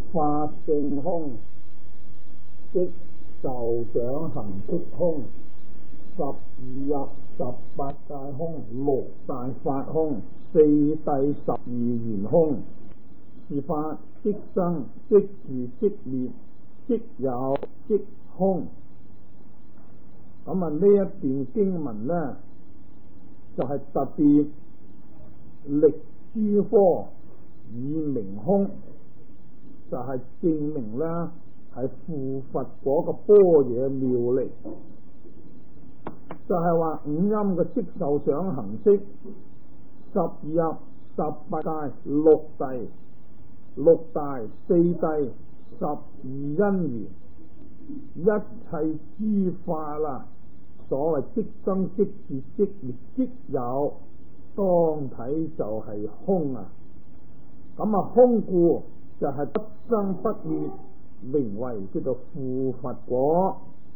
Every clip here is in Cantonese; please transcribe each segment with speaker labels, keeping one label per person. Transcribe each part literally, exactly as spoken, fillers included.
Speaker 1: 法性空，即受想行識空，十二入十八界空，六大法空，四諦十二緣空，是法即生即住即滅，即有即空。咁啊，呢一段經文呢，就係、是、特別力諸科以明空，就係、是、證明呢係附佛果個般若妙力，就係、是、話五陰嘅色受想行識，十二入十八界六諦六大四諦十二因緣，一切諸法啦，所謂即生即住即滅即有，當體就係空啊！咁啊，空故就係不生不滅，名為叫做附佛果。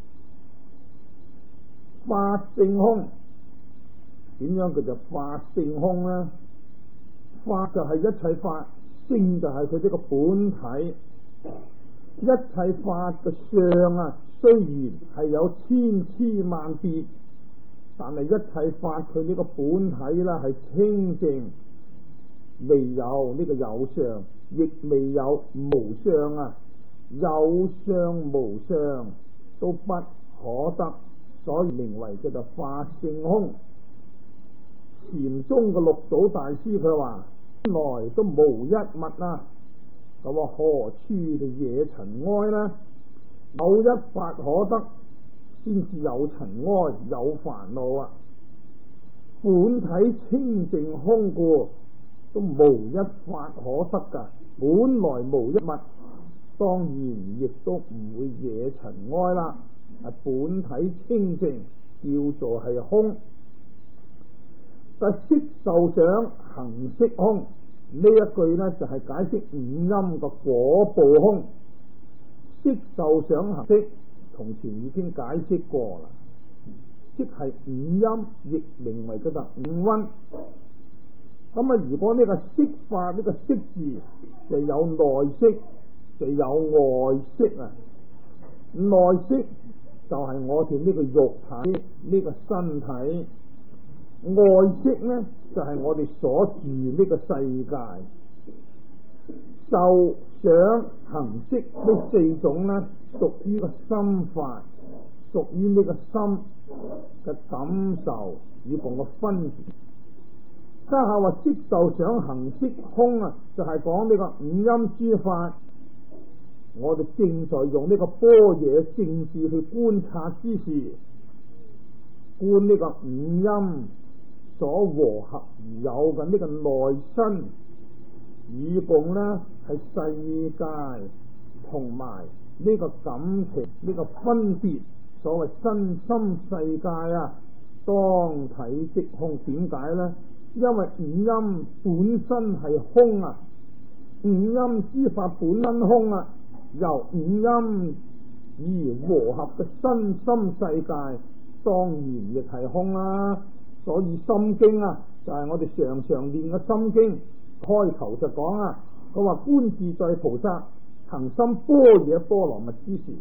Speaker 1: 法性空，點樣叫做法性空呢？法就係一切法，性就係佢呢個本體。一切法嘅相啊，雖然係有千千萬別，但係一切法佢呢個本體啦係清淨，未有呢個有相，亦未有無相啊。有相無相都不可得，所以名為叫做法性空。禪宗嘅六祖大師佢話：來都無一物啊！咁話何處嘅惹塵埃呢？有一法可得，先至有塵埃有煩惱啊！本體清淨空故，都無一法可得噶。本來無一物，當然亦都唔會惹塵埃啦。係本體清淨，叫做係空。但色受想行識空，呢一句呢，就係、是、解釋五陰嘅果報空。色受想行識從前已經解釋過啦，即係五陰，亦名為嗰個五蘊。咁啊，如果呢個色法呢、這個色字就有內色就有外色啊。內色就係我哋呢個肉體呢、這個身體，外色呢就係、是、我哋所住呢個世界。受想行識呢四種呢，屬於個心法，屬於呢個心嘅感受以共個分別。家下話色受想行識空啊，就係講呢個五陰諸法。我哋正在用呢個般若正視去觀察之時，觀呢個五陰所和合而有嘅呢個內身，以共呢係世界同埋呢個感情呢個分別，所謂身心世界啊，當體即空。點解呢？因為五陰本身係空啊，五陰之法本身空啊，由五陰而和合嘅身心世界，當然亦係空啦。所以心經啊，就係、是、我哋常常念嘅心經，開頭就講啊，佢話觀自在菩薩行深般若波羅蜜之時，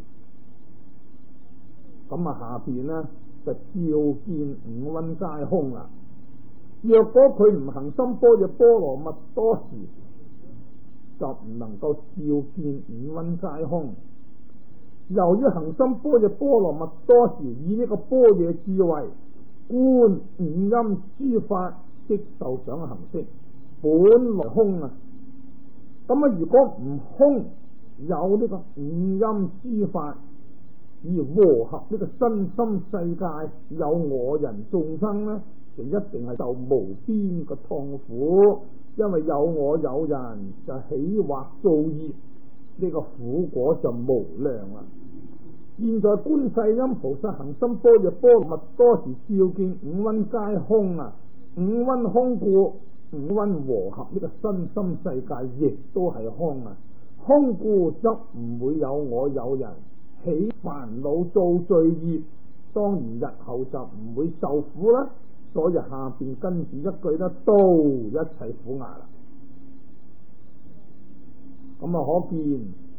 Speaker 1: 咁啊下邊呢，就照見五蘊皆空啦。若果佢唔行深般若波羅蜜多時，就唔能夠照見五蘊皆空。由於行深般若波羅蜜多時，以呢個般若智慧觀五陰諸法色受想行識，本來空啊。咁啊，如果唔空，有呢個五陰諸法而和合呢個身心世界，有我人眾生呢，就一定係受無邊嘅痛苦。因為有我有人就起惑造業，呢、這個苦果就無量啦。現在觀世音菩薩行深般若波羅蜜多時，照見五蘊皆空啊！五蘊空故，五蘊和合呢個身心世界亦都係空啊！空故則唔會有我有人起煩惱造罪業，當然日後就唔會受苦啦。所以下邊跟住一句咧，都一切苦厄啦。咁啊，可見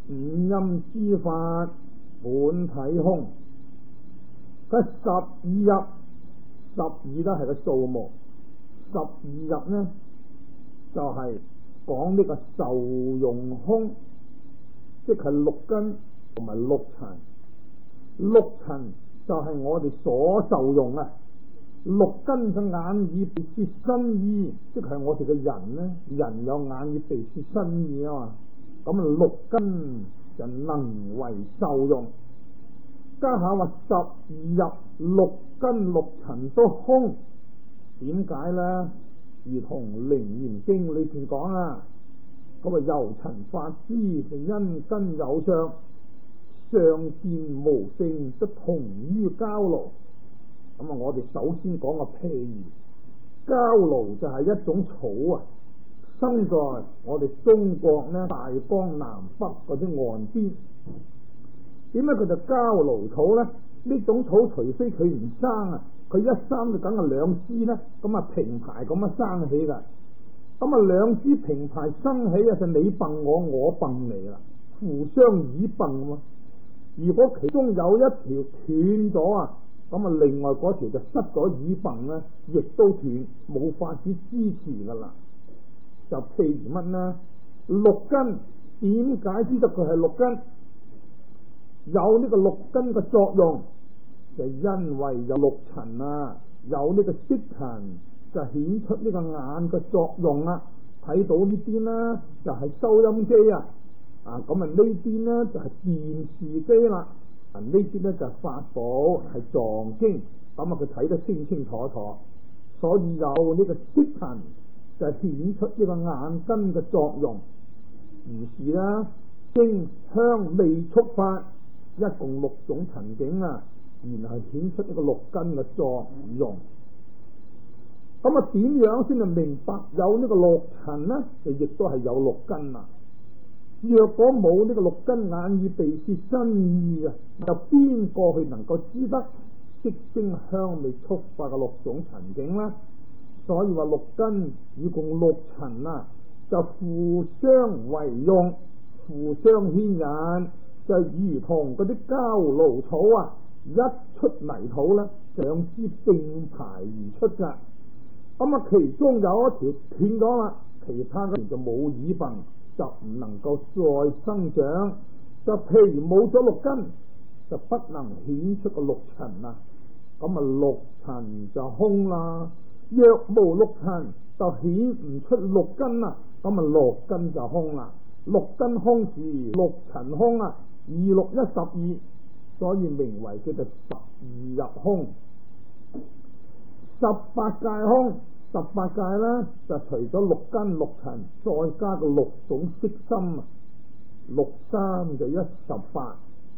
Speaker 1: 五陰諸法本體空。佢十二入，十二都係個數目，十二入呢就係、是、講呢個受用空，即係六根同埋六塵。六塵就係我哋所受用啊，六根嘅眼耳鼻舌身意，即係我哋嘅人呢，人有眼耳鼻舌身意啊嘛，咁啊六根就能為受用。家下話十二入，六根六塵都空，點解呢？如同《楞嚴經》裏邊講啊，咁啊由塵法之，因根有相，相見無性，則同於膠爐。咁啊，我哋首先講個譬如，膠爐就係一種草啊，生在我哋中國呢大江南北嗰啲岸邊。點解佢就膠爐草呢？呢種草除非佢唔生啊，佢一生就梗係兩枝呢，咁啊平排咁樣生起噶。咁啊兩枝平排生起啊，就你蹦我，我蹦你啦，互相倚蹦喎。如果其中有一條斷咗啊，咁啊另外嗰條就失咗倚蹦呢，亦都斷，冇法子支持噶啦。就譬如乜呢？六根，點解知道佢係六根？有呢個六根嘅作用，就因為有六塵啊，有呢個色塵，就顯出呢個眼嘅作用啊。睇到呢邊呢，就係、是、收音機啊，啊咁啊呢邊呢，就係、是、電視機啦，啊呢邊呢，就係、是、法寶，係藏經，咁啊佢睇得清清楚楚，所以有呢個色塵就顯出呢個眼根嘅作用。於是啦，聲香味觸法。一共六種塵境啊，然後顯出一個六根嘅作用。咁啊，點樣先係明白有呢個六塵呢？就亦都係有六根啊。若果冇呢個六根眼耳鼻舌身意啊，就邊個去能夠知得色聲香味觸法嘅六種塵境呢？所以話六根以共六塵啊，就互相為用，互相牽引。就如同嗰啲膠爐草啊，一出泥土咧，兩枝並排而出噶。咁啊，其中有一條斷咗啦，其他嗰條就冇倚蹦，就唔能夠再生長。就譬如冇咗六根，就不能顯出個六塵啦。咁啊，六塵就空啦。若無六塵，就顯唔出六根啦。咁啊，六根就空啦。六根空時，六塵空啊。二六一十二，所以名為叫做十二入空。十八界空，十八界呢，就除咗六根六塵，再加個六種色心，六三就一十八。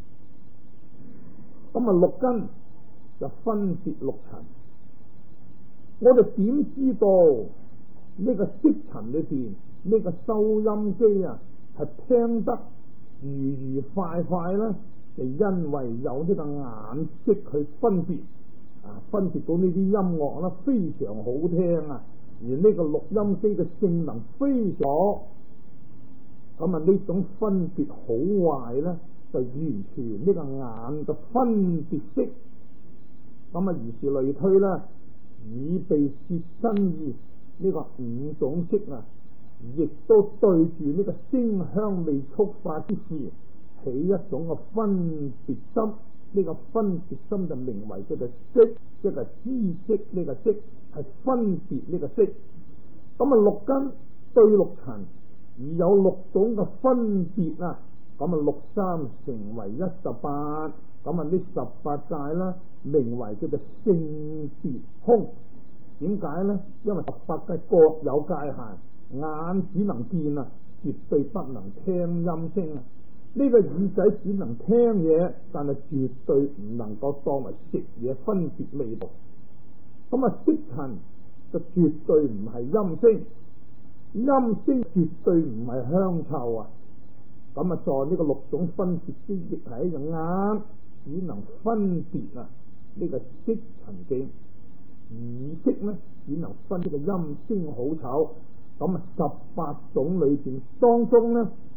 Speaker 1: 咁啊，六根就分別六塵。我哋點知道呢個色塵裏邊呢個收音機啊係聽得愉愉快快咧？就因為有呢個眼識去分別啊，分別到呢啲音樂啦，非常好聽啊！而呢個錄音機嘅性能非常好，咁啊呢種分別好壞咧，就完全呢個眼嘅分別識。咁啊，如是類推啦，耳鼻舌身意呢個五種識啊，亦都對住呢個聲香味觸法之事起一種嘅分別心。呢、這個分別心就名為叫做識，即係知識呢個識，係分別呢個識。咁啊，六根對六塵而有六種嘅分別啊，咁啊六三成為一十八，咁啊呢十八界啦，名為叫做性別空。點解呢？因為十八界各有界限，眼只能見啊，絕對不能聽音聲啊。呢個耳仔只能聽嘢，但係絕對唔能夠當為食嘢分別味道。咁啊，色塵就絕對唔係音聲，音聲絕對唔係香臭啊。咁啊，在呢個六種分別之亦係一種眼只能分別啊呢個色塵境，耳識呢只能分呢個音聲好醜。咁啊，十八種裏邊當中呢，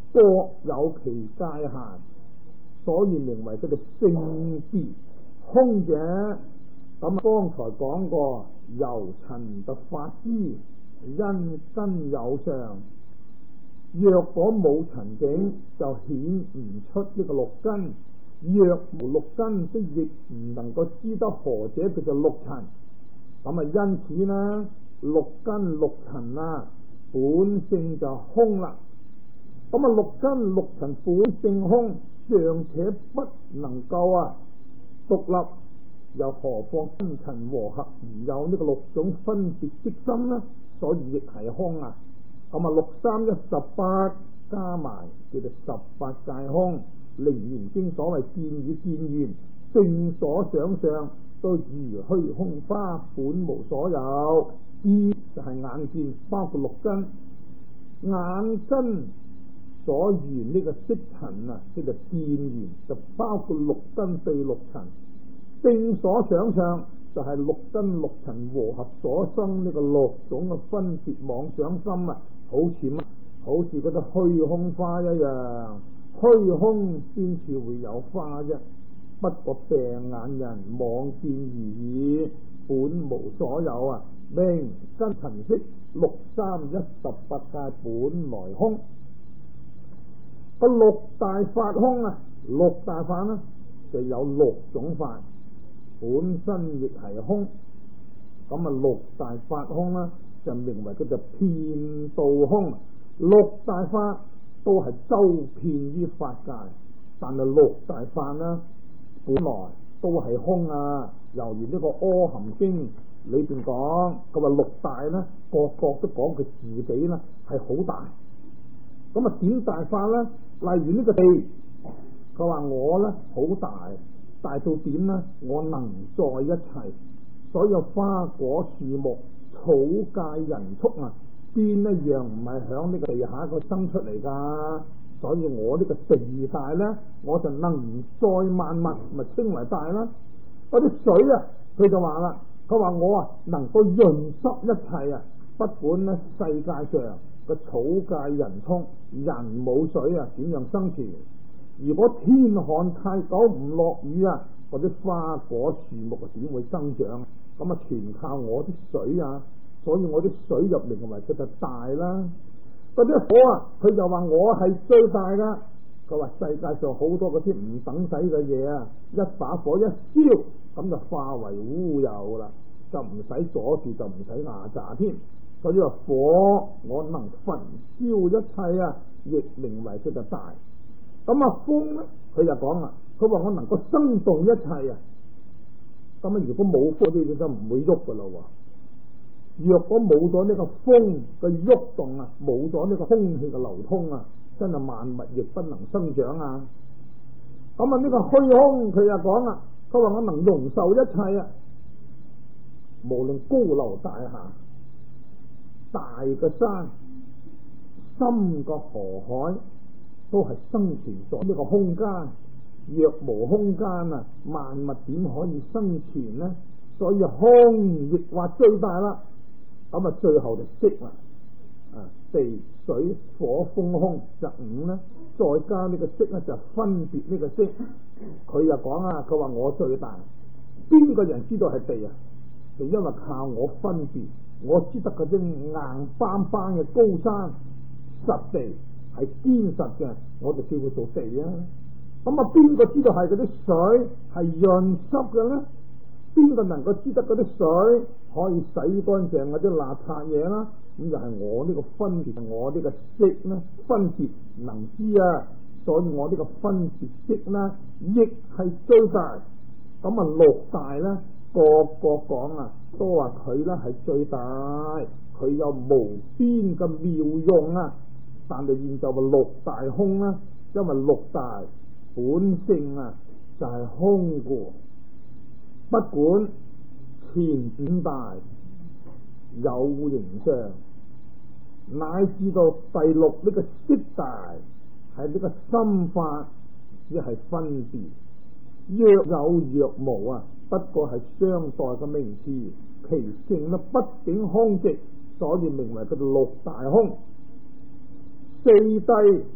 Speaker 1: 各有其界限，所以名為佢哋性別空者。咁剛才講過，由塵就發之，因根有相。若果冇塵境，就顯唔出呢個六根；若無六根，即亦唔能夠知得何者叫做六塵。咁啊，因此呢，六根六塵啊，本性就空啦。咁啊，六根六塵本性空，尚且不能夠啊獨立，又何況根塵和合而有呢個六種分別即心呢？所以亦係空啊。咁啊，六三一十八加埋叫做十八界空。楞嚴經所謂見與見緣，正所想象，都如虛空花，本無所有。見就係眼見，包括六根，眼根所緣呢個色塵啊，即係見緣，就包括六根對六塵。正所想象就係六根六塵和合所生呢個六種嘅分別妄想心啊，好似乜？好似嗰啲虛空花一樣，虛空先至會有花啫。不過病眼人妄見而已，本無所有啊！名根塵識六三一十八界本來空。個六大法空啊，六大法呢就有六種法，本身亦係空。咁啊，六大法空啦，就名為佢就遍道空。六大法都係周遍於法界，但係六大法呢，本來都係空啊。猶如呢個阿含經裏邊講，佢話六大呢，個個都講佢自己呢係好大。咁啊，點大法呢？例如呢個地，佢話我呢好大，大到點呢？我能載一切，所有花果樹木、草芥人畜啊，邊一樣唔係響呢個地下個生出嚟噶？所以我呢個地大呢，我就能載萬物，咪稱為大啦。嗰啲水啊，佢就話啦，佢話我啊能夠潤濕一切啊，不管呢世界上個草芥人畜，人冇水啊，點樣生存？如果天寒太久唔落雨啊，或者花果樹木啊點會生長？咁啊全靠我啲水啊，所以我啲水入嚟為佢就大啦。嗰啲火啊，佢就話我係最大噶。佢話世界上好多嗰啲唔等使嘅嘢啊，一把火一燒，咁就化為烏有啦，就唔使阻住，就唔使壓榨添。所以話火我能焚燒一切啊，亦名為佢就大。咁啊風咧，佢就講啦，佢話我能夠生動一切啊。咁啊如果冇風啲嘢就唔會喐噶啦。若果冇咗呢個風嘅喐動啊，冇咗呢個空氣嘅流通啊，真係萬物亦不能生長啊。咁啊呢個虛空佢又講啦，佢話我能容受一切啊，無論高樓大廈、大嘅山、深嘅河海，都係生存咗呢個空間。若無空間啊，萬物點可以生存呢？所以空亦話最大啦。咁啊，最後就色啦，啊地水火風空就五啦，再加呢個色咧就分別呢個色。佢又講啊，佢話我最大，邊個人知道係地啊？就因為靠我分別，我知得嗰啲硬邦邦嘅高山實地係堅實嘅，我就叫佢做地啊。咁啊，邊個知道係嗰啲水係潤濕嘅咧？邊個能夠知得嗰啲水可以洗乾淨嗰啲邋遢嘢啦？咁就係我呢個分別，我呢個色咧分別能知啊，所以我呢個分別色咧亦係最大。咁啊六大咧個個講啊，都話佢咧係最大，佢有無邊嘅妙用啊。但係現就話六大空啦，因為六大本性啊就係空嘅。不管前五大有形相，乃至到第六呢個色大，係呢個心法，只係分別。若有若無啊，不過係相待嘅名詞，其性呢畢竟空寂，所以名為佢哋六大空。四諦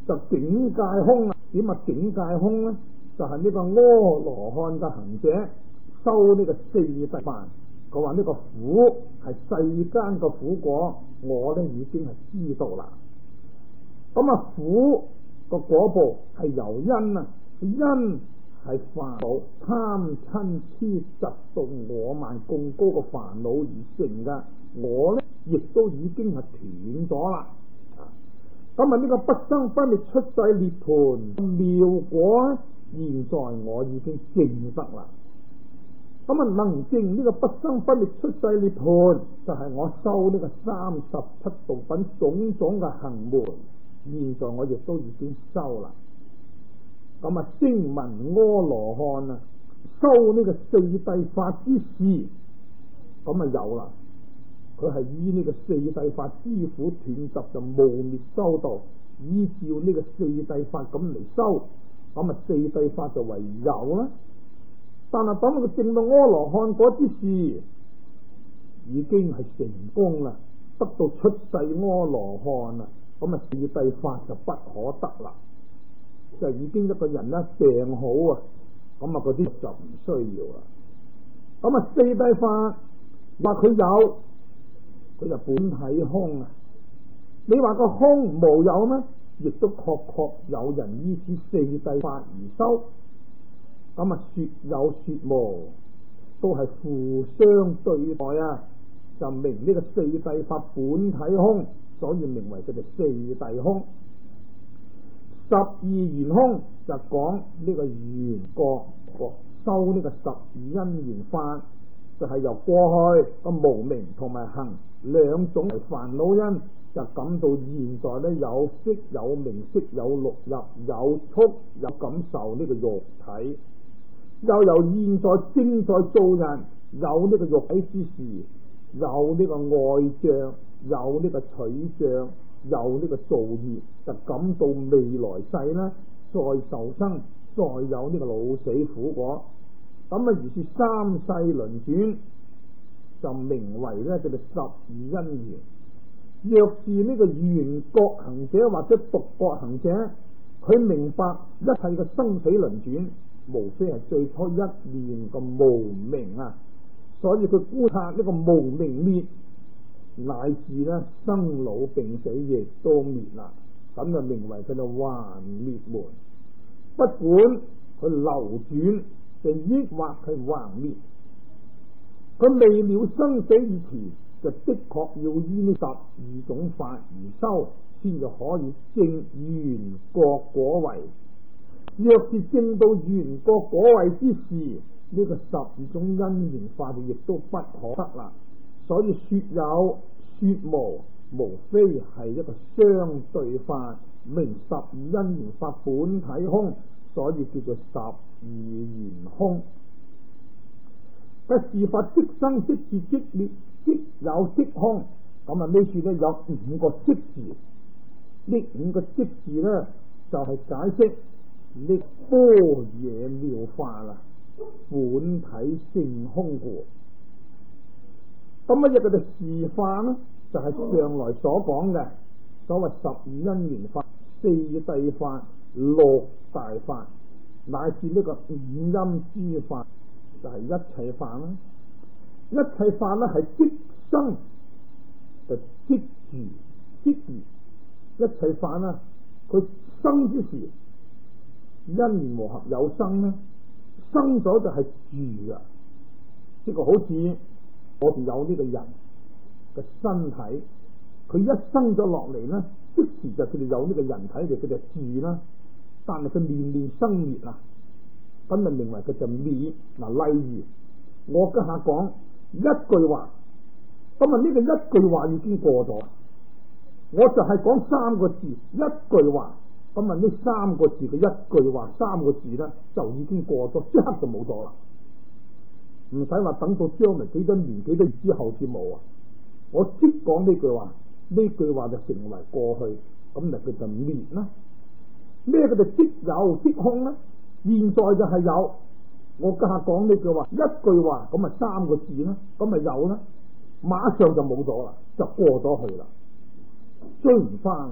Speaker 1: 就境界空啦。點啊境界空咧？就係、是、呢個阿羅漢嘅行者修呢個四諦法。佢話呢個苦係世間嘅苦果，我咧已經係知道啦。咁啊苦個果報係由因啊，因係煩惱貪嗔癡嫉妒我慢咁高嘅煩惱而成噶，我咧亦都已經係斷咗啦。咁啊呢個不生不滅出世涅槃妙果，現在我已經證得啦。咁啊能證呢個不生不滅出世涅槃，就係、是、我修呢個三十七道品種種嘅行門，現在我亦都已經修啦。咁啊聲聞阿羅漢啊，修呢個四諦法之事，咁啊有啦。佢係依呢個四諦法知苦斷集就無滅修道，依照呢個四諦法咁嚟修，咁啊四諦法就為有啦。但係等佢證到阿羅漢嗰啲事，已經係成功啦，得到出世阿羅漢啦，咁啊四諦法就不可得啦，就已經一個人咧病好啊，咁啊嗰啲就唔需要啦。咁啊四諦法話佢有，佢就本體空啊。你話個空無有咩？亦都確確有人依此四諦法而修。咁啊說有說無，都係互相對待啊，就明呢個四諦法本體空，所以名為佢哋四諦空。十二緣空就講呢個緣覺覺修呢個十二因緣法，就係、是、由過去個無明同埋行兩種係煩惱因，就感到現在咧有色有名色有六入有觸有感受呢個肉體。又由現在正在做人，有呢個肉體之時，有呢個愛障，有呢個取障，有呢個造業，就感到未來世呢再受生，再有呢個老死苦果。咁啊，如是三世輪轉，就名為呢叫做十二因緣。若是呢個緣覺行者或者獨覺行者，佢明白一切嘅生死輪轉，無非係最初一念個無明啊，所以佢觀察呢個無明滅，乃至呢生老病死亦都滅啦，咁就名為佢嘅還滅門。不管佢流轉定抑或佢還滅，佢未了生死以前，就的確要依呢十二種法而修，先至可以證緣覺果位。若是證到緣覺果位之時，呢、這個十二種因緣法亦都不可得啦。所以說有說無，無非係一個相對法，明十二因緣法本體空，所以叫做十二緣空。嘅事法即生即滅即滅，即有即空。咁啊呢處咧有五個即字，呢五個即字咧就係、是、解釋呢般若妙法啦，本體性空故。咁乜嘢佢哋示範呢？就係、是、上來所講嘅所謂十二因緣法、四諦法、六大法，乃至呢個五陰諸法，就係、是、一切法啦。一切法咧係即生就即住即滅，一切法啦，佢生之時因緣和合有生咧，生咗就係住啊！呢、這個好似我哋有呢個人嘅身體，佢一生咗落嚟咧，即時就佢哋有呢個人體嚟，佢就住啦。但係佢年年生滅啊，咁就名為佢就滅。嗱，例如我家下講一句話，咁啊呢個一句話已經過咗，我就係講三個字一句話，咁啊呢三個字嘅一句話三個字咧就已經過咗，即刻就冇咗啦，唔使話等到將來幾多年幾多月之後先冇啊！我即講呢句話，呢句話就成為過去，咁就叫做滅啦。咩叫做即有即空咧？現在就係有。我家下講呢句話，一句話咁啊三個字啦，咁咪有啦，馬上就冇咗啦，就過咗去啦，追唔翻啦。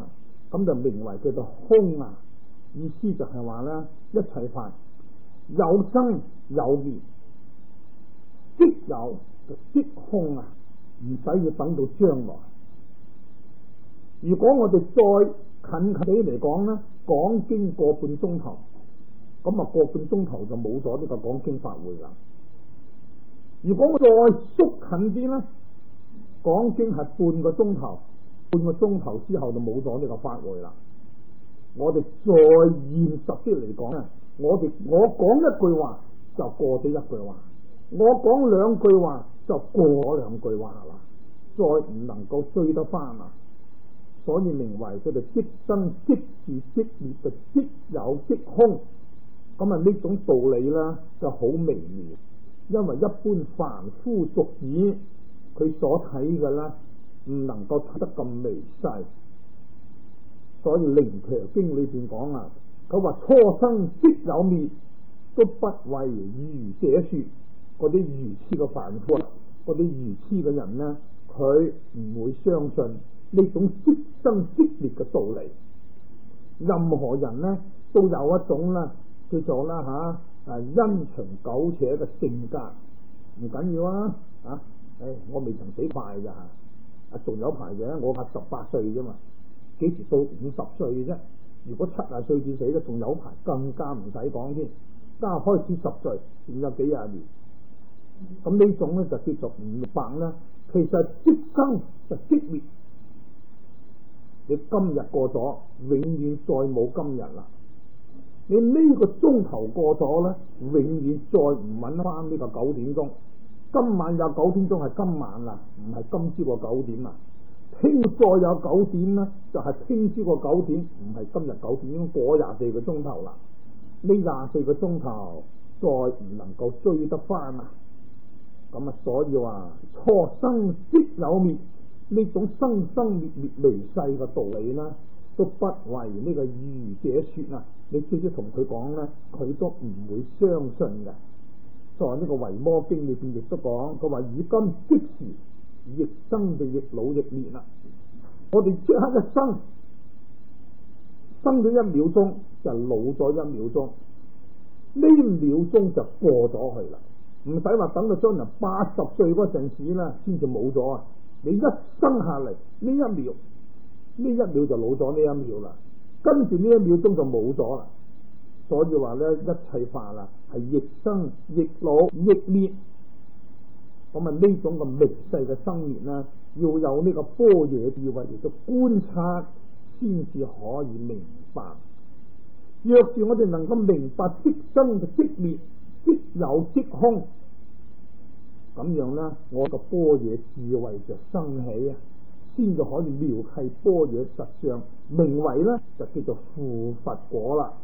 Speaker 1: 咁就名為叫做空啊。意思就係話咧，一切法有生有滅，即有就即空啊，唔使要等到將來。如果我哋再近近啲嚟講咧，講經個半鐘頭，咁啊個半鐘頭就冇咗呢個講經法會啦。如果我再縮近啲咧，講經係半個鐘頭，半個鐘頭之後就冇咗呢個法會啦。我哋再現實啲嚟講咧，我哋我講一句話就過咗一句話，我講兩句話就過咗兩句話啦，再唔能夠追得翻啦。所以名為佢哋即生即是即滅嘅即有即空。咁啊呢種道理咧就好微妙，因為一般凡夫俗子佢所睇嘅咧唔能夠睇得咁微細。所以《靈馗經》裏邊講啊，佢話初生即有滅，都不為愚者說。嗰啲愚痴嘅凡夫，嗰啲愚痴嘅人呢，佢唔會相信呢種即生即滅嘅道理。任何人呢，都有一種啦，叫做啦吓啊因循苟且嘅性格，唔緊要啊，啊，誒，我未曾死快咋，啊，仲有排嘅，我係十八歲啫嘛。幾時到五十歲嘅啫？如果七十歲至死咧，仲有排，更加唔使講添。加開始十歲，仲有幾廿年。咁呢種咧就叫做唔明白啦。其實即生就即滅，你今日過咗，永遠再冇今日啦。你呢個鐘頭過咗咧，永遠再唔揾翻呢個九點鐘。今晚有九點鐘係今晚啦，唔係今朝個九點啦。聽再有九點呢，就係聽朝個九點，唔係今日九點，已經過廿四個鐘頭啦。呢廿四個鐘頭再唔能夠追得翻啊！咁啊，所以話初生即有滅，呢種生生滅滅微細嘅道理呢，都不為呢個愚者說啊！你直接同佢講呢，佢都唔會相信嘅。在呢個《維摩經》裏邊亦都講，佢話以今即時。亦生就亦老亦滅啦。我哋即刻一生，生咗一秒鐘就老咗一秒鐘，呢秒鐘就過咗去啦。唔使話等到將來八十歲嗰陣時咧，先至冇咗啊！你一生下嚟呢一秒，呢一秒就老咗呢一秒啦，跟住呢一秒鐘就冇咗啦。所以話咧，一切法啦係亦生亦老亦滅。咁啊呢種咁微細嘅生滅啦，要有呢個般若智慧嚟到觀察，先至可以明白。若是我哋能夠明白即生就即滅，即有即空，咁樣呢，我個般若智慧就生起啊，先至可以妙契般若實相，名為呢就叫做附佛果啦。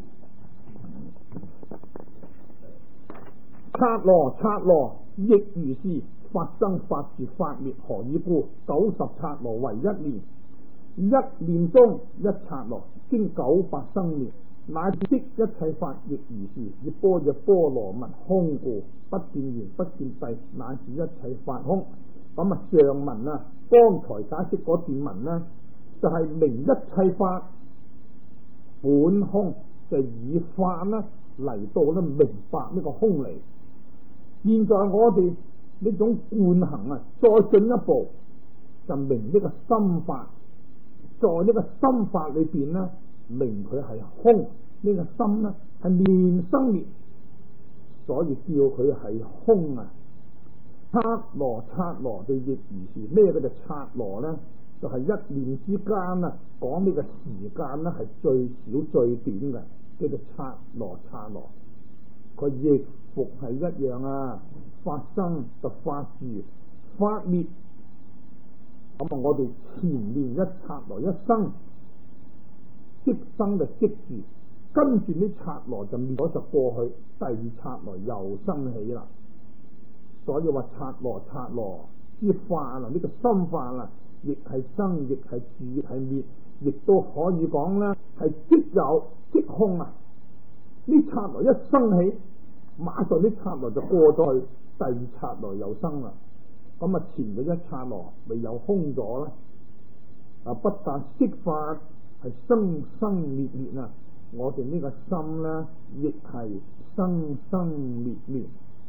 Speaker 1: 剎那剎那亦如是，法生法住法滅，何以故？九十剎那為一念，一念中一剎那，經九百生滅，乃至即一切法亦如是。以般若波羅蜜空故，不見緣不見諦，乃至一切法空。咁啊上文啊，剛才解釋嗰段文呢，就係、是、明一切法本空，就以法呢嚟到咧明白呢個空理。現在我哋呢種觀行啊，再進一步就明呢個心法，在呢個心法裏邊呢，明佢係空，呢、這個心呢係念生滅，所以叫佢係空啊。剎那剎那就亦如是，咩叫做剎那呢？就係、是、一念之間啊，講呢個時間呢係最少最短嘅，叫做剎那剎那。佢亦復係一樣啊，法生就法住，法滅。咁啊，我哋前面一剎那一生，即生就即住，跟住呢剎那就滅咗就過去，第二剎那又生起啦。所以話剎那剎那之法啊，呢、這個心法啊，亦係生，亦係住，亦係滅，亦都可以講咧係即有即空啊。呢剎那一生起，馬上呢剎那就過咗去，第二剎那又生啦。咁啊，前嘅一剎那未有空咗啦。啊，不但色法係生生滅滅啊！我哋呢個心呢，亦係生生滅滅。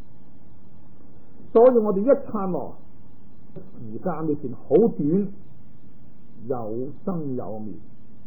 Speaker 1: 所以我哋一剎那時間裏邊好短，有生有滅，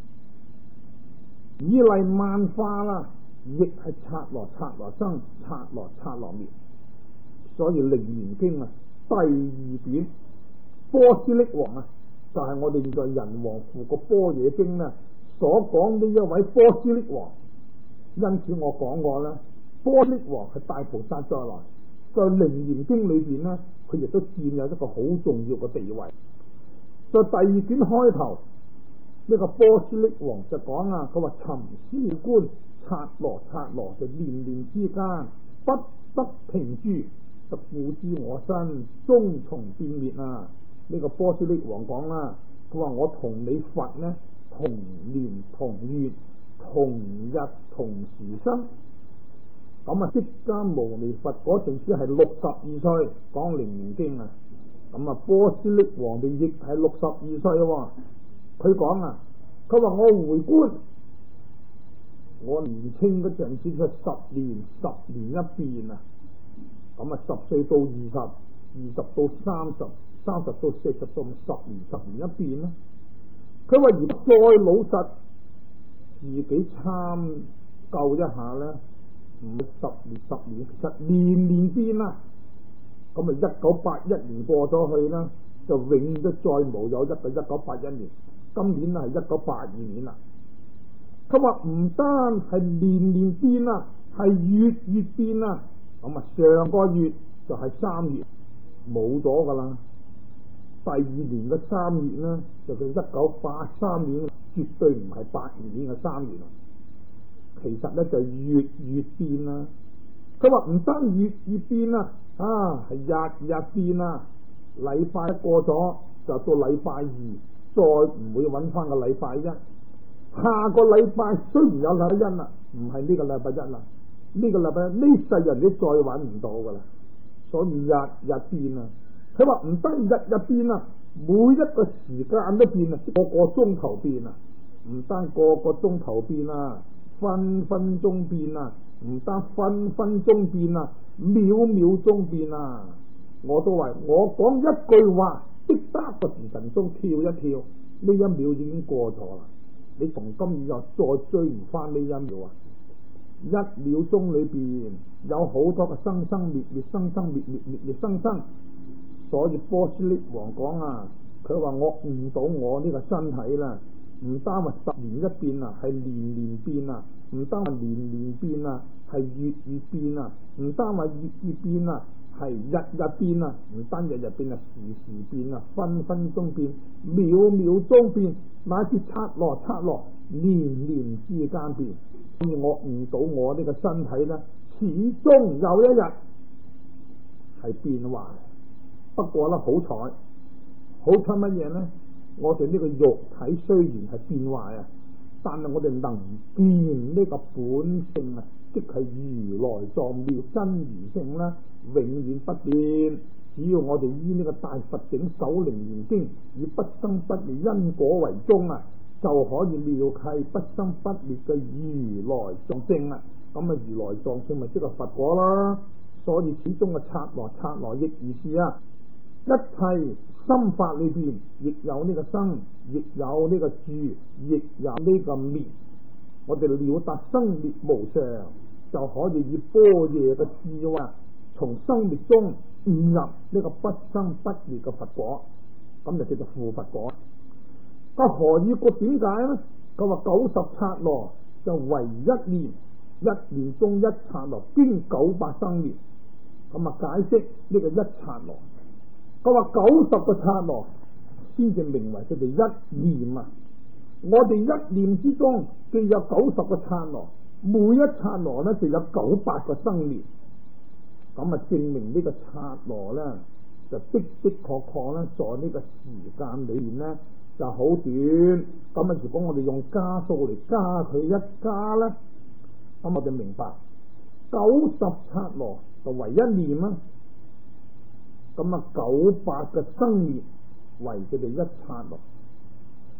Speaker 1: 以嚟萬化啦，亦係剎那剎那生，剎那剎那滅。所以《楞嚴經》啊，第二卷波斯匿王啊，就係、是、我哋現在人王符個般若經呢所講呢一位波斯匿王。因此我講過啦，波斯匿王係大菩薩再來，在《楞嚴經》裏邊呢，佢亦都佔有一個好重要嘅地位。在第二卷開頭，呢、這個波斯匿王就講啊，佢話尋思觀，剎那剎那就念念之間，不得停住，就故知我身終從變滅啊！呢、這個波斯匿王講啦，佢話我同你佛呢同年同月同日同時生。咁啊，釋迦牟尼佛嗰陣時係六十二歲講《楞嚴經》啊，咁啊波斯匿王哋亦係六十二歲喎。佢講啊，佢話我回觀我年青嗰陣時，佢十年十年一變啊。咁啊，十歲到二十，二十到三十，三十到四十，到十年十年一變啦。佢話如果再老實，自己參究一下咧，唔係十年十年，其實年年變啦。咁啊，一九八一年過咗去啦，就永都再無有一個一九八一年。今年係一九八二年啦。佢話唔單係年年變啦，係月月變啦。咁啊，上個月就係三月冇咗噶啦，第二年嘅三月呢，就係一九八三年，絕對唔係八二年嘅三月啦。其實咧就係月月變啦。佢話唔單月月變啦，啊係日日變啦。禮拜一過咗就到禮拜二，再唔會揾翻個禮拜一。下個禮拜雖然有禮拜一啦，唔係呢個禮拜一啦。呢個禮拜呢世人都再揾唔到噶啦，所以日日變啊！佢話唔單日日變啊，每一個時間都變啊，個個鐘頭變啊，唔單個個鐘頭變啊，分分鐘變啊，唔單分分鐘變啊，秒秒鐘變啊！我都話我講一句話，即得個時辰鐘跳一跳，呢一秒已經過咗啦，你從今以後再追唔翻呢一秒啊！一秒鐘裏邊有好多個生生滅滅，生生滅滅，滅滅生生。所以波斯匿王講啊，佢話我悟到我呢個身體啦，唔單話十年一變啊，係年年變啊；唔單話年年變啊，係月月變啊；唔單話月月變啊，係日日變啊；唔單日日變啊，時時變啊，分分鐘變，秒秒鐘變，乃至剎那剎那，年年之間變。所以我悟到我呢個身體呢，始終有一日係變壞。不過咧，好彩，好彩乜嘢呢？我哋呢個肉體雖然係變壞啊，但係我哋能見呢個本性啊，即係如來藏妙真如性啦，永遠不變。只要我哋依呢個大佛頂首楞嚴經，以不生不滅因果為宗啊，就可以妙契不生不滅嘅如來藏性啦。咁啊，如來藏性咪即係佛果啦。所以始終嘅剎那剎那亦如是啊。一切心法裏邊，亦有呢個生，亦有呢個住，亦有呢個滅。我哋了達生滅無常，就可以以般若嘅智慧，從生滅中悟入呢個不生不滅嘅佛果，咁就叫做富佛果。咁何以故？點解呢？佢話九十剎那就唯一念，一念中一剎那經九百生滅。咁啊，解釋呢個一剎那。佢話九十個剎那先至名為佢哋一念啊！我哋一念之中既有九十個剎那，每一剎那呢就有九百個生滅。咁啊，證明呢個剎那呢，就的的確確咧，在呢個時間裏面呢就好短。咁啊，如果我哋用加數嚟加佢一加呢，咁我就明白九十剎那就為一念啊！咁啊，九百嘅生滅為佢哋一剎那。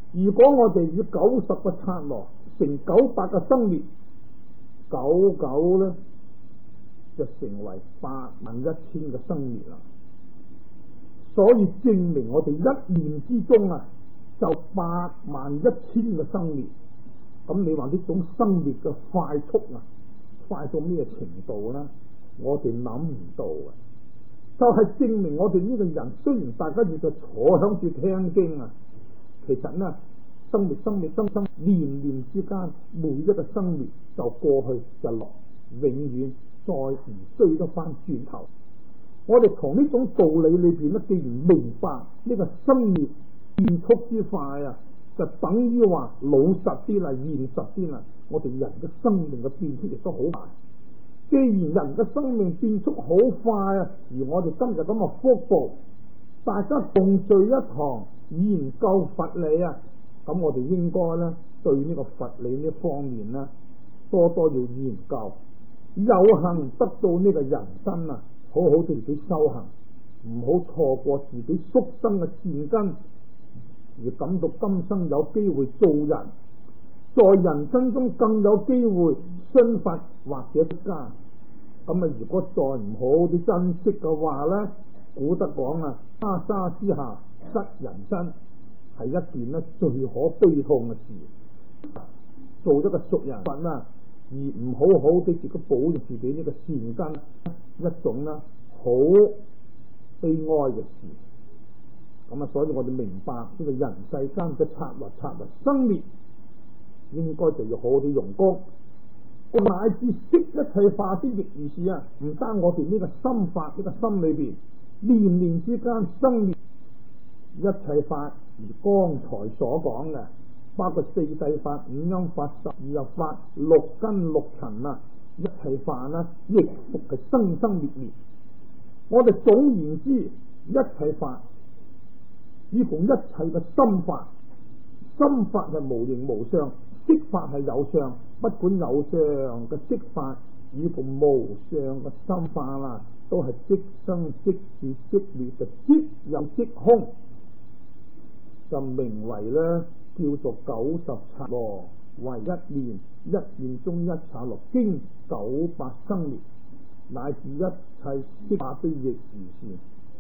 Speaker 1: 如果我哋以九十個剎那乘九百個生滅，九九咧就成為八萬一千個生滅啦。所以證明我哋一念之中啊，就八萬一千個生滅。咁你話呢種生滅嘅快速啊，快到咩程度咧？我哋諗唔到啊！就係、是、證明我哋呢個人，雖然大家要就坐響住聽經啊，其實呢，生滅生滅生生念念之間，每一個生滅就過去就落，永遠再唔追得翻轉頭。我哋從呢種道理裏邊咧，既然明白呢個生滅變速之快啊，就等於話老實啲啦，現實啲啦。我哋人嘅生命嘅變速亦都好快。既然人嘅生命變速好快啊，而我哋今日咁嘅福報，大家共聚一堂研究佛理啊，咁我哋應該咧對呢個佛理呢方面咧多多要研究，有幸得到呢個人生啊，好好地自己修行，唔好錯過自己宿生嘅善根，而感到今生有機會做人，在人生中更有機會信佛或者出家。咁啊，如果再唔好啲珍惜嘅話咧，古德講啊，沙沙之下失人身，係一件咧最可悲痛嘅事。做一個熟人佛啦，而唔好好地自己保住自己呢個善根，一種咧好悲哀嘅事。咁啊，所以我哋明白呢個人世間嘅策略策略生滅，應該就要好好地用功。乃至識一切法之亦如是啊！唔單我哋呢個心法，呢個心裏邊念念之間生滅一切法，而剛才所講嘅，包括四諦法、五陰法、十二入法、六根六塵啊，一切法呢，亦復係生生滅滅。我哋總言之，一切法以共一切嘅心法，心法係無形無相，色法係有相。不管有相嘅色法，以共無相嘅心法啦，都係即生即滅即滅，就即有即空，就名為咧叫做九十剎那，為一念，一念中一剎那，經九百生滅，乃至一切色法都亦如是。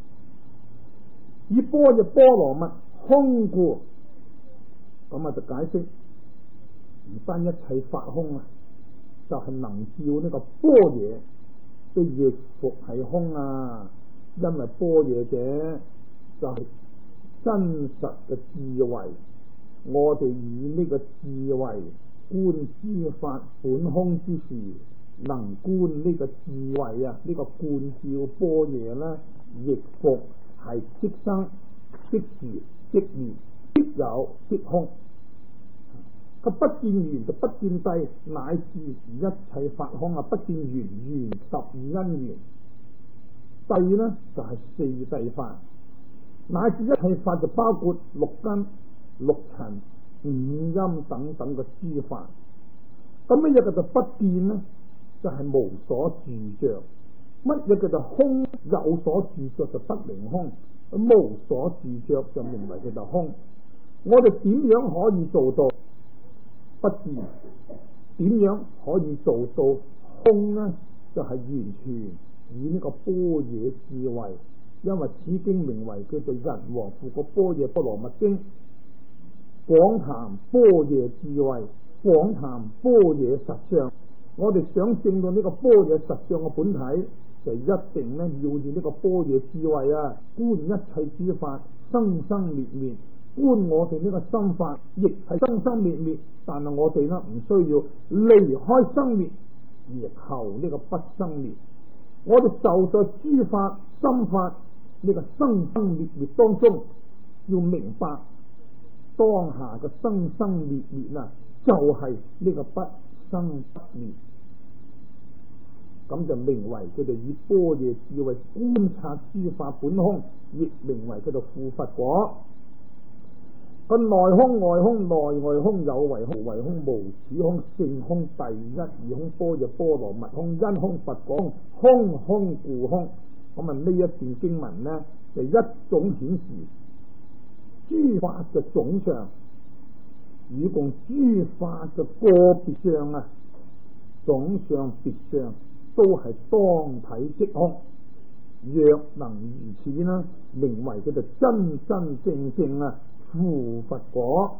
Speaker 1: 以般若波羅蜜空故，咁啊就解釋。唔單一切法空啊，就係、是、能照呢個般若都亦復係空啊！因為般若者就係真實嘅智慧，我哋以呢個智慧觀知法本空之時，能觀呢個智慧啊，呢、這個觀照般若呢，亦復係即生即時即滅，即有即空。個不見緣就不見諦，乃至一切法空啊！不見緣，緣十二因緣，諦呢就係、是、四諦法，乃至一切法就包括六根、六塵、五陰等等嘅諸法。咁乜嘢叫做不見呢？就係、是、無所住着。乜嘢叫做空？有所住着就不明空，無所住着就名為叫做空。我哋點樣可以做到不見？點樣可以做到空呢？就係、是、完全以呢個般若智慧，因為此經名為叫做人王富個般若波羅蜜經，廣談般若智慧，廣談般若實相。我哋想證到呢個般若實相嘅本體，就一定咧要以呢個般若智慧啊，觀一切諸法生生滅滅。觀我哋呢個心法，亦係生生滅滅，但係我哋呢唔需要離開生滅而求呢個不生滅。我哋就在諸法心法呢個生生滅滅當中，要明白當下嘅生生滅滅啊，就係呢個不生不滅。咁就名為佢哋以般若智慧觀察諸法本空，亦名為佢哋附佛果。個內空外空，內外空，有為空無為空，無始空性空，第一二空，般若波羅蜜空，因空佛果空，空空故空。咁啊呢一段經文呢，就一種顯示諸法嘅總相以共諸法嘅個別相啊，總相別相都係當體即空。若能如此呢，名為佢哋真真正正啊附佛果。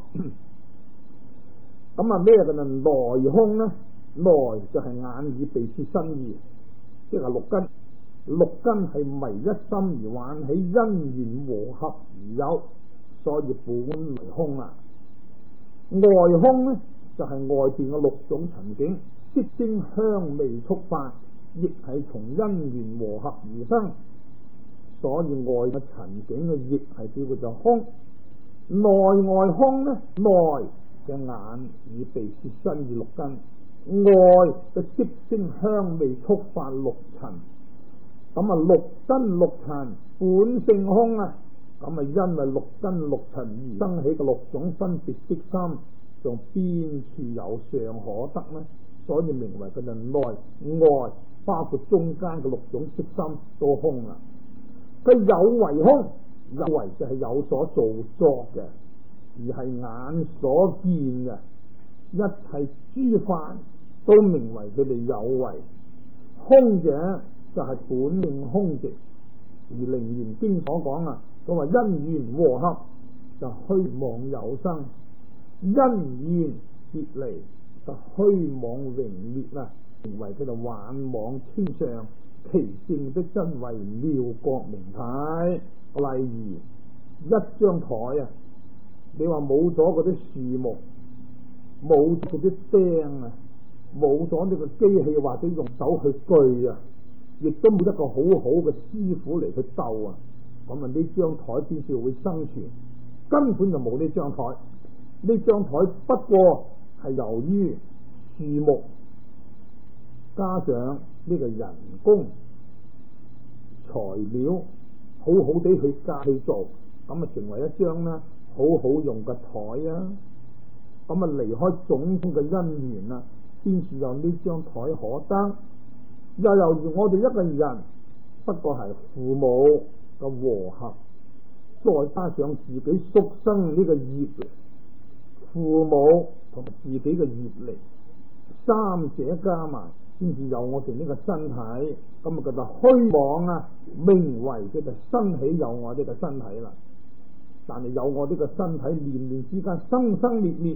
Speaker 1: 咁啊咩嘅呢？內空呢？內就係眼耳鼻舌身意，即係六根。六根係唯一心而玩起，因緣和合而有，所以本為空啦。外空呢，就係、是、外邊嘅六種塵境，色聲香味觸法，亦係從因緣和合而生，所以外嘅塵境嘅亦係叫做空。內外空呢？內嘅眼耳鼻舌身意六根，外嘅色聲香味觸法六塵。咁啊六根六塵本性空啊，咁啊因為六根六塵而生起嘅六種分別色心，仲邊處有相可得呢？所以名為佢哋內外，包括中間嘅六種色心都空啦。佢有為空，有為就係有所造作嘅，而係眼所見嘅，一切諸法都名為佢哋有為。空者就係本性空寂，而楞嚴經所講啊，佢話因緣和合就虛妄有生，因緣別離就虛妄榮滅啊，成為佢哋幻妄清相，其性的真為妙覺明體。例如一張台啊，你話冇咗嗰啲樹木，冇嗰啲釘啊，冇咗呢個機器或者用手去鋸啊，亦都冇一個好好嘅師傅嚟去鬥啊，咁啊呢張台邊處會生存？根本就冇呢張台。呢張台不過係由於樹木加上呢個人工材料好好地去加去做，咁啊成為一張呢好好用嘅台啊。咁啊離開種種嘅因緣啊，邊處有呢張台可得？又猶如我哋一個人，不過係父母嘅和合，再加上自己宿生呢個業力，父母同自己嘅業力，三者加埋，先至有我哋呢個身體。咁啊，佢就虛妄啊，名為佢就生起有我呢個身體啦。但係有我呢個身體，念念之間生生滅滅，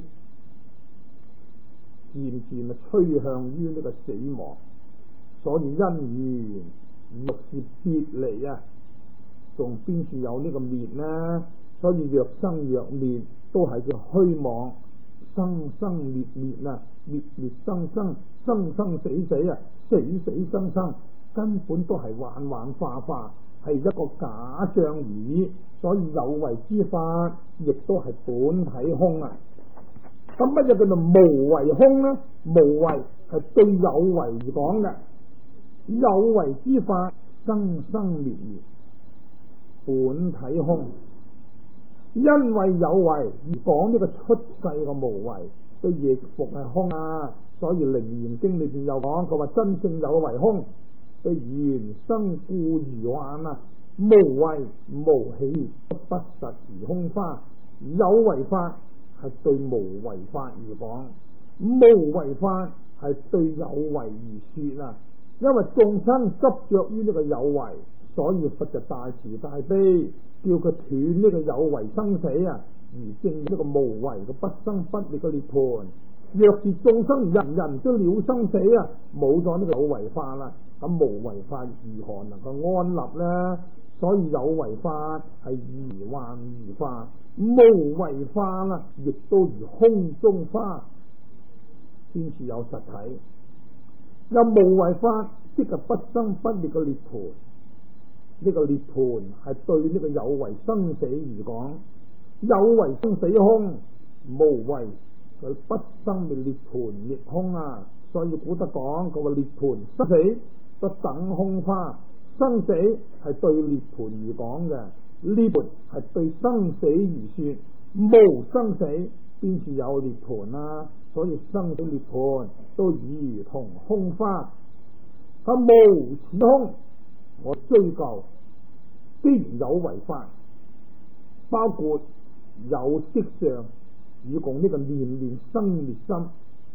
Speaker 1: 漸漸啊趨向於呢個死亡。所以因緣若是別離啊，仲邊處有呢個滅呢？所以若生若滅都係叫虛妄，生生滅滅啊，滅滅生生，生生死死啊，死死生生，根本都係幻幻化化，係一個假象而已。所以有為之法亦都係本體空啊。咁乜嘢叫做無為空呢？無為係對有為而講嘅。有為之法生生滅滅，本體空。因為有為而講呢個出世嘅無為，對亦復係空啊。所以楞嚴經裏邊又講，佢話真正有為空，對緣生故而幻啊，無為無起，不實而空花。有為法係對無為法而講，無為法係對有為而說啊。因為眾生執着於呢個有為，所以佛就大慈大悲，叫佢斷呢個有為生死啊，而證呢個無為嘅不生不滅嘅涅槃。若是眾生人人都了生死啊，冇咗呢個有為法啦，咁無為法如何能夠安立呢？所以有為法係如幻如化，無為法啦，亦都如空中花，先至有實體。有無為法，即係不生不滅嘅涅槃。呢、這個涅槃係對呢個有為生死而講，有為生死空，無為佢不生滅涅槃亦空啊。所以古德講，佢話涅槃生死不等空花，生死係對涅槃而講嘅，涅槃係對生死而說，無生死邊處有涅槃啊？所以生死涅槃都如同空花。咁無此空，我追究，既然有為法，包括有色相、 以共呢個念念生滅心。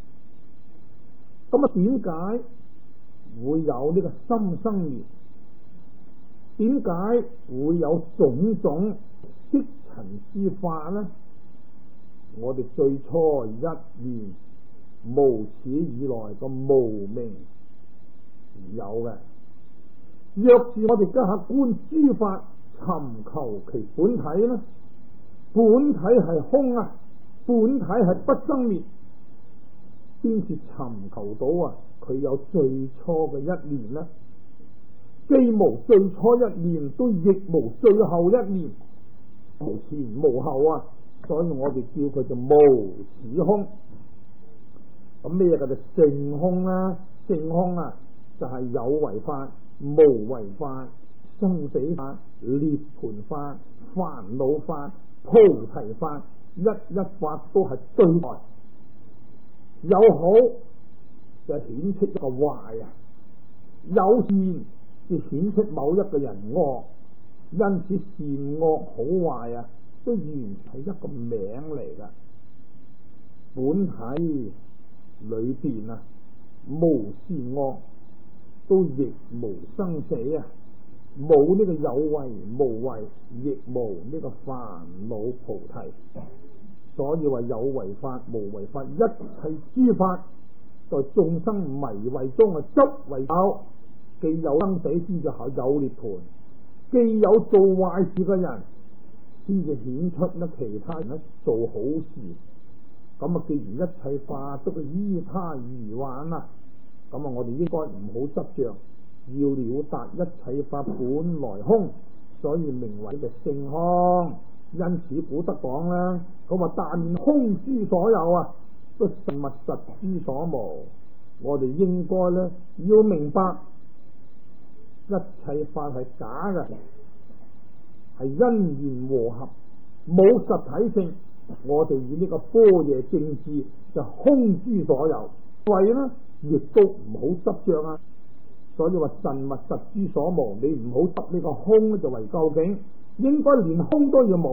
Speaker 1: 咁啊，點解會有呢個心生滅？點解會有種種色塵之法呢？我哋最初一念無始以來個無明有嘅。若是我哋家下觀諸法，尋求其本體呢？本體係空啊，本體係不生滅，先至尋求到啊佢有最初嘅一念呢？既無最初一念，都亦無最後一念，無前無後啊！所以我哋叫佢做無始空。咁咩叫做性空啦？性空啊，就係、是、有為法、無為法、生死法、涅槃法、煩惱法、菩提法，一一法都係對待。有好就顯出一個壞啊，有善就顯出某一個人惡，因此善惡好壞啊，都完係一個名嚟噶。本體裏邊啊，無善惡，都亦無生死啊，冇呢個有為無為，亦無呢個煩惱菩提。所以話有為法無為法，一切諸法在眾生迷為中啊，執為有，既有生死先至有涅槃，既有做壞事嘅人先至顯出呢其他人咧做好事。咁啊，既然一切法都係依他而玩啊，咁啊，我哋應該唔好執着，要了達一切法本來空，所以名為嘅性空。因此古德講啦，佢話但願空諸所有啊，都實物實諸所無。我哋應該咧要明白，一切法係假嘅，係因緣和合，冇實體性。我哋以呢個般若正智就空諸所有，為呢亦都唔好執着啊。所以話實物實諸所無，你唔好執呢個空就為究竟。應該連空都要冇，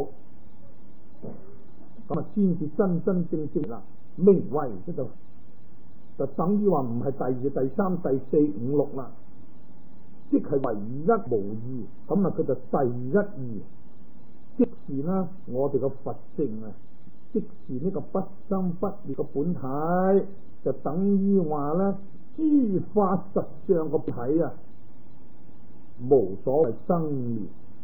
Speaker 1: 咁啊先至真真正正啦。名為即就就等於話唔係第二、第三、第四、五六啦，即係唯一無二。咁啊，佢就第一義，即是呢我哋個佛性啊，即是呢個不生不滅個本體，就等於話呢諸法實相個體啊，無所謂生滅。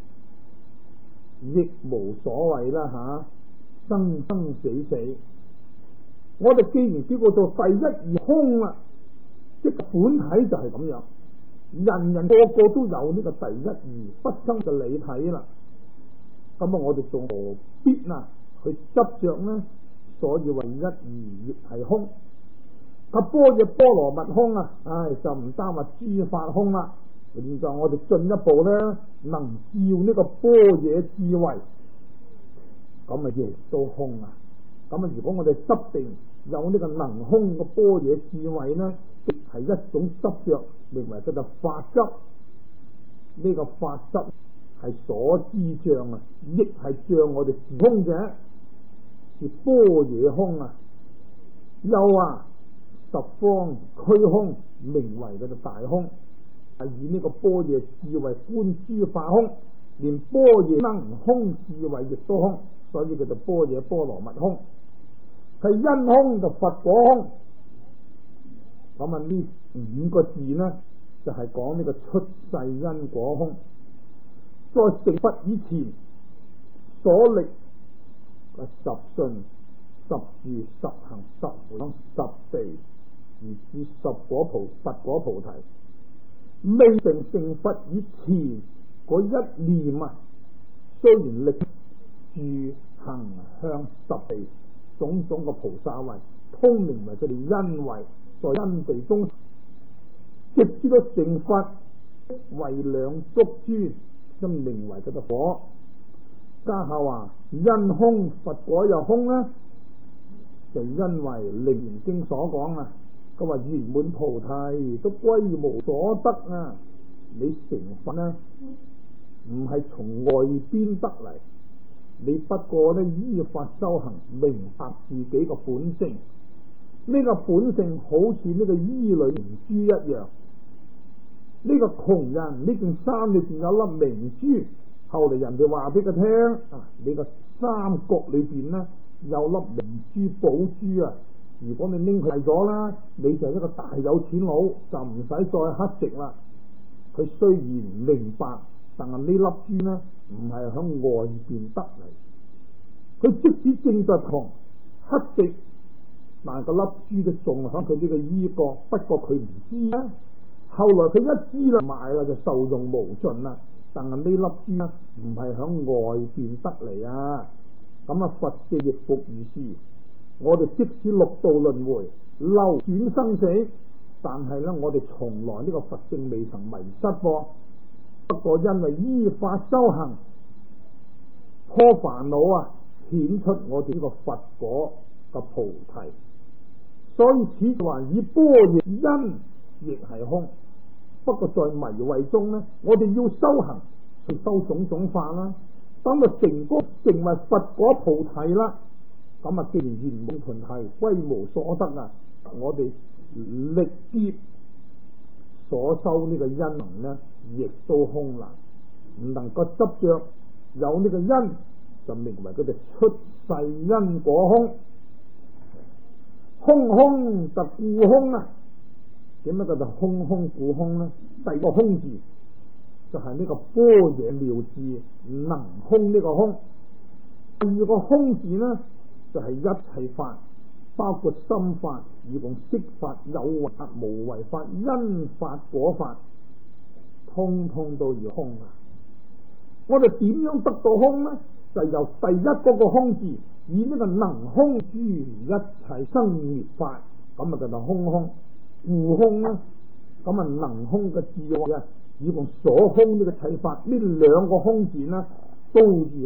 Speaker 1: 亦無所謂啦吓，生生死死。我哋既然叫做第一義空啦，即係本體就係咁樣，人人個個都有呢個第一義不生嘅理體啦。咁啊，我哋仲何必啊去執着呢？所以為一義亦係空。啊，般若波羅蜜空啊，唉，就唔單話諸法空啦。現在我哋進一步咧，能照呢個般若智慧，咁啊亦都空啊。咁啊，如果我哋執定有呢個能空嘅般若智慧呢，亦係一種執着，認為叫做法執。呢、這個法執係所知障啊，亦係障我哋自空者，是般若空啊。又話十方虛空，名為叫做大空。係以呢個般若智慧觀諸法空，連般若能空智慧亦都空，所以叫做般若波羅蜜空。係因空就佛果空。咁啊，呢五個字呢，就係講呢個出世因果空。在成佛以前所歷嘅十信、十住、十行、十回向、十地，而至十果菩佛果菩提。未成成佛以前嗰一念啊，雖然力住行向十地種種嘅菩薩位，通名為佢哋因為在因地中，直至到成佛為兩足尊，咁名為佢嘅果。家下話因空佛果又空呢，就因為《楞嚴經》所講啊。佢話圓滿菩提都歸無所得啊！你成佛呢，唔係從外邊得嚟， 你不過咧依法修行，明白自己嘅本性。呢、這個本性好似呢個衣裏明珠一樣。呢、這個窮人呢件衫裏邊有粒明珠，後嚟人哋話俾佢聽啊，你個衫角裏邊呢有粒明珠寶珠啊！如果你拎佢咗啦，你就係一個大有錢佬，就唔使再乞食啦。佢雖然明白，但係呢粒珠呢唔係響外邊得嚟。佢即使正在窮乞食，但係個粒珠都仲響佢呢個衣角，不過佢唔知啊。後來佢一知啦，買啦就受用無盡啦。但係呢粒珠呢唔係響外邊得嚟啊。咁啊，佛性亦復如是。我哋即使六道輪迴流轉生死，但係咧我哋從來呢個佛性未曾迷失過。不過因為依法修行破煩惱啊，顯出我哋呢個佛果嘅菩提。所以此話以般若因亦係空。不過在迷慧中呢，我哋要修行，去修種種法啦。等到成功成為佛果菩提啦，咁啊，既然圓滿菩提歸無所得啊，我哋力劫所修呢個因能呢，亦都空啦，唔能夠執着有呢個因，就名為佢哋出世因果空。空空就故空啊！點解叫做空空故空呢？第二個空字就係呢個般若妙智能空呢個空。第二個空字呢，就係、是、一切法，包括心法、以共色法、有為法、無為法、因法果法，通通都要空啊！我哋點樣得到空呢？就由第一嗰個空字，以呢個能空諸一切生滅法，咁啊就係空空故空啦。咁啊能空嘅智慧啊，以共所空呢個睇法，呢兩個空字呢都要。